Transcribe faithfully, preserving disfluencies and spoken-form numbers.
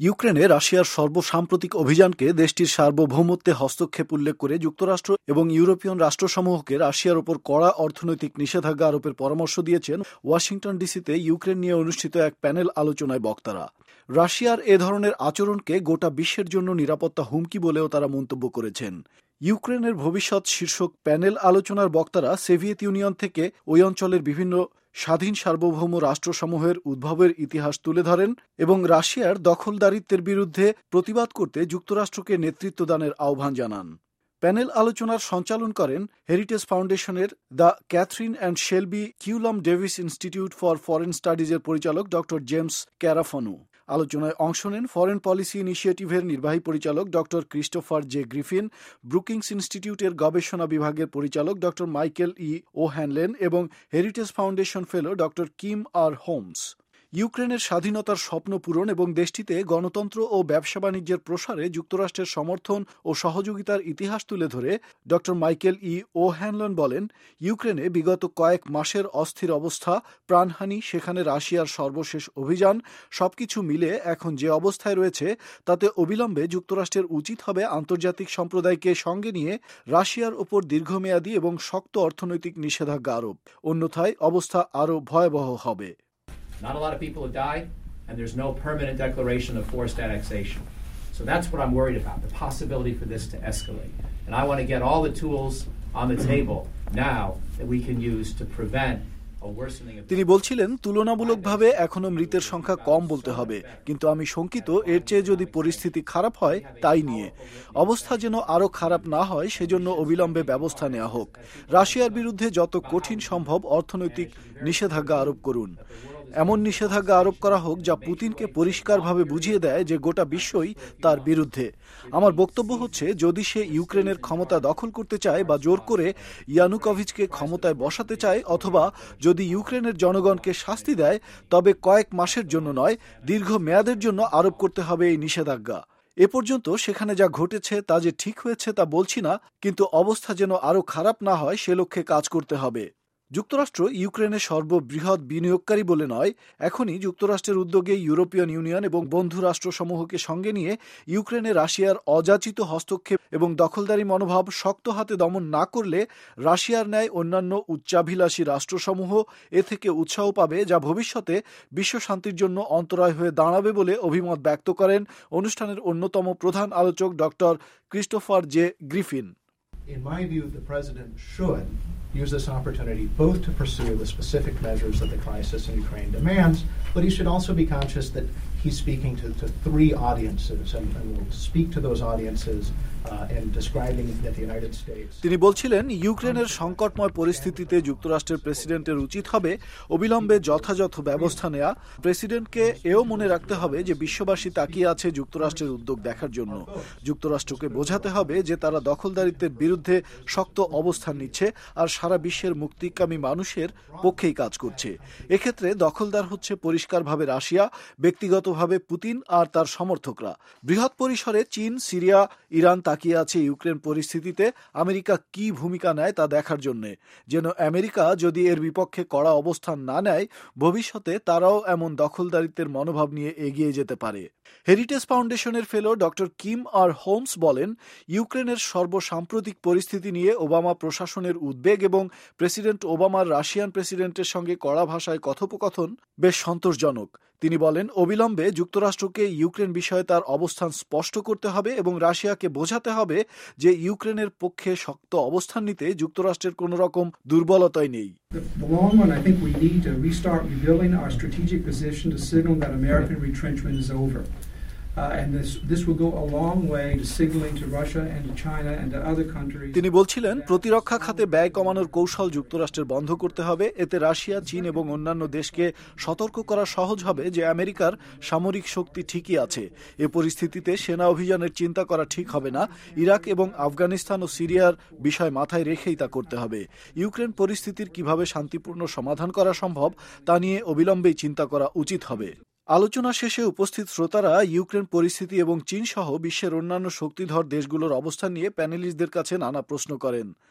ইউক্রেনে রাশিয়ার সর্বসাম্প্রতিক অভিযানকে দেশটির সার্বভৌমত্বে হস্তক্ষেপ উল্লেখ করে যুক্তরাষ্ট্র এবং ইউরোপীয় রাষ্ট্রসমূহকে রাশিয়ার ওপর কড়া অর্থনৈতিক নিষেধাজ্ঞা আরোপের পরামর্শ দিয়েছেন ওয়াশিংটন ডিসিতে ইউক্রেন নিয়ে অনুষ্ঠিত এক প্যানেল আলোচনায় বক্তারা। রাশিয়ার এ ধরনের আচরণকে গোটা বিশ্বের জন্য নিরাপত্তা হুমকি বলেও তারা মন্তব্য করেছেন। ইউক্রেনের ভবিষ্যৎ শীর্ষক প্যানেল আলোচনার বক্তারা সোভিয়েত ইউনিয়ন থেকে ওই অঞ্চলের বিভিন্ন স্বাধীন সার্বভৌম রাষ্ট্রসমূহের উদ্ভবের ইতিহাস তুলে ধরেন এবং রাশিয়ার দখলদারিত্বের বিরুদ্ধে প্রতিবাদ করতে যুক্তরাষ্ট্রকে নেতৃত্বদানের আহ্বান জানান। প্যানেল আলোচনার সঞ্চালন করেন হেরিটেজ ফাউন্ডেশনের the Catherine and Shelby Cullom Davis Institute for foreign স্টাডিজের পরিচালক ডক্টর জেমস ক্যারাফনু। আলোচনায় অংশ নেন ফরেন পলিসি ইনিশিয়েটিভের নির্বাহী পরিচালক doctor Christopher J Griffin, Brookings ইনস্টিটিউটের গবেষণা বিভাগের পরিচালক ডক্টর মাইকেল ই ওহ্যানলেন এবং Heritage Foundation fellow doctor Kim R Holmes. ইউক্রেনের স্বাধীনতার স্বপ্ন পূরণ এবং দেশটিতে গণতন্ত্র ও ব্যবসা বাণিজ্যের প্রসারে যুক্তরাষ্ট্রের সমর্থন ও সহযোগিতার ইতিহাস তুলে ধরে ডক্টর মাইকেল ই ওহ্যানলেন বলেন, ইউক্রেনে বিগত কয়েক মাসের অস্থির অবস্থা, প্রাণহানি, সেখানে রাশিয়ার সর্বশেষ অভিযান, সবকিছু মিলে এখন যে অবস্থায় রয়েছে তাতে অবিলম্বে যুক্তরাষ্ট্রের উচিত হবে আন্তর্জাতিক সম্প্রদায়কে সঙ্গে নিয়ে রাশিয়ার ওপর দীর্ঘমেয়াদী এবং শক্ত অর্থনৈতিক নিষেধাজ্ঞা আরোপ, অন্যথায় অবস্থা আরও ভয়াবহ হবে। Not a lot of people have died, and there's no permanent declaration of forced annexation. So that's what I'm worried about, the possibility for this to escalate. And I want to get all the tools on the table now that we can use to prevent a worsening of. তিনি বলছিলেন, তুলনামূলকভাবে এখনো মৃতের সংখ্যা কম বলতে হবে, কিন্তু আমি শঙ্কিত এর চেয়ে যদি পরিস্থিতি খারাপ হয় তাই নিয়ে। অবস্থা যেন আরও খারাপ না হয় সেজন্য অবিলম্বে ব্যবস্থা নেওয়া হোক। রাশিয়ার বিরুদ্ধে যত কঠিন সম্ভব অর্থনৈতিক নিষেধাজ্ঞা আরোপ করুন। এমন নিষেধাজ্ঞা আরোপ করা হোক যা পুতিনকে পরিষ্কারভাবে বুঝিয়ে দেয় যে গোটা বিশ্বই তার বিরুদ্ধে। আমার বক্তব্য হচ্ছে, যদি সে ইউক্রেনের ক্ষমতা দখল করতে চায় বা জোর করে ইয়ানুকোভিচকে ক্ষমতায় বসাতে চায়, অথবা যদি ইউক্রেনের জনগণকে শাস্তি দেয়, তবে কয়েক মাসের জন্য নয়, দীর্ঘ মেয়াদের জন্য আরোপ করতে হবে এই নিষেধাজ্ঞা। এ পর্যন্ত সেখানে যা ঘটেছে তা যে ঠিক হয়েছে তা বলছি না, কিন্তু অবস্থা যেন আরও খারাপ না হয় সে লক্ষ্যে কাজ করতে হবে। যুক্তরাষ্ট্র ইউক্রেনের সর্ববৃহৎ বিনিয়োগকারী বলে নয়, এখনই যুক্তরাষ্ট্রের উদ্যোগে ইউরোপিয়ান ইউনিয়ন এবং বন্ধু রাষ্ট্রসমূহকে সঙ্গে নিয়ে ইউক্রেনে রাশিয়ার অযাচিত হস্তক্ষেপ এবং দখলদারি মনোভাব শক্ত হাতে দমন না করলে রাশিয়ার ন্যায় অন্যান্য উচ্চাভিলাষী রাষ্ট্রসমূহ এ থেকে উৎসাহ পাবে, যা ভবিষ্যতে বিশ্ব শান্তির জন্য অন্তরায় হয়ে দাঁড়াবে বলে অভিমত ব্যক্ত করেন অনুষ্ঠানের অন্যতম প্রধান আলোচক doctor Christopher J Griffin. In my view, the president should use this opportunity both to pursue the specific measures that the crisis in Ukraine demands, but he should also be conscious that he's speaking to, to three audiences and, and will speak to those audiences uh, in describing that the United States. তিনি বলছিলেন, ইউক্রেনের সংকটময় পরিস্থিতিতে যুক্তরাষ্ট্রের প্রেসিডেন্টের উচিত হবে অবিলম্বে যথাযথ ব্যবস্থা নেওয়া। প্রেসিডেন্টকে এও মনে রাখতে হবে যে বিশ্ববাসী তাকিয়ে আছে যুক্তরাষ্ট্রের উদ্যোগ দেখার জন্য। যুক্তরাষ্ট্রকে বোঝাতে হবে যে তারা দখলদারিত্বের বিরুদ্ধে শক্ত অবস্থান নিচ্ছে আর সারা বিশ্বের মুক্তিকামী মানুষের পক্ষেই কাজ করছে। এক্ষেত্রে দখলদার হচ্ছে পরিষ্কারভাবে রাশিয়া, ব্যক্তিগতভাবে পুতিন আর তার সমর্থকরা। বৃহৎ পরিসরে চীন, সিরিয়া, ইরান তাকিয়ে আছে ইউক্রেন পরিস্থিতিতে আমেরিকা কি ভূমিকা নেয় তা দেখার জন্য, যেন আমেরিকা যদি এর বিপক্ষে কড়া অবস্থান না নেয়, ভবিষ্যতে তারাও এমন দখলদারিত্বের মনোভাব নিয়ে এগিয়ে যেতে পারে। হেরিটেজ ফাউন্ডেশনের fellow doctor Kim R Holmes বলেন, ইউক্রেনের সর্বসাম্প্রতিক পরিস্থিতি নিয়ে ওবামা প্রশাসনের উদ্বেগ এবং প্রেসিডেন্ট ওবামার রাশিয়ান প্রেসিডেন্টের সঙ্গে কড়া ভাষায় কথোপকথন বেশ সন্তোষজনক। তিনি বলেন, অবিলম্বে যুক্তরাষ্ট্রকে ইউক্রেন বিষয়ে তার অবস্থান স্পষ্ট করতে হবে এবং রাশিয়াকে বোঝাতে হবে যে ইউক্রেনের পক্ষে শক্ত অবস্থান নিতে যুক্তরাষ্ট্রের কোনো রকম দুর্বলতাই নেই। The long run, I think we need to restart rebuilding our strategic position to signal that American retrenchment is over. Uh, and this this will go a long way to signaling to Russia and to China and to other countries. তিনি বলছিলেন, প্রতিরক্ষা খাতে ব্যয় কমানোর কৌশল যুক্তরাষ্ট্রের বন্ধ করতে হবে। এতে রাশিয়া, চীন এবং অন্যান্য দেশকে সতর্ক করা সহজ হবে যে আমেরিকার সামরিক শক্তি ঠিকই আছে। এ পরিস্থিতিতে সেনা অভিযানের চিন্তা করা ঠিক হবে না। ইরাক এবং আফগানিস্তান ও সিরিয়ার বিষয় মাথায় রেখেই তা করতে হবে। ইউক্রেন পরিস্থিতির কিভাবে শান্তিপূর্ণ সমাধান করা সম্ভব তা নিয়ে অবিলম্বেই চিন্তা করা উচিত হবে। আলোচনা শেষে উপস্থিত শ্রোতারা ইউক্রেন পরিস্থিতি এবং চীন সহ বিশ্বের অন্যান্য শক্তিধর দেশগুলোর অবস্থান নিয়ে প্যানেলিস্টদের কাছে নানা প্রশ্ন করেন।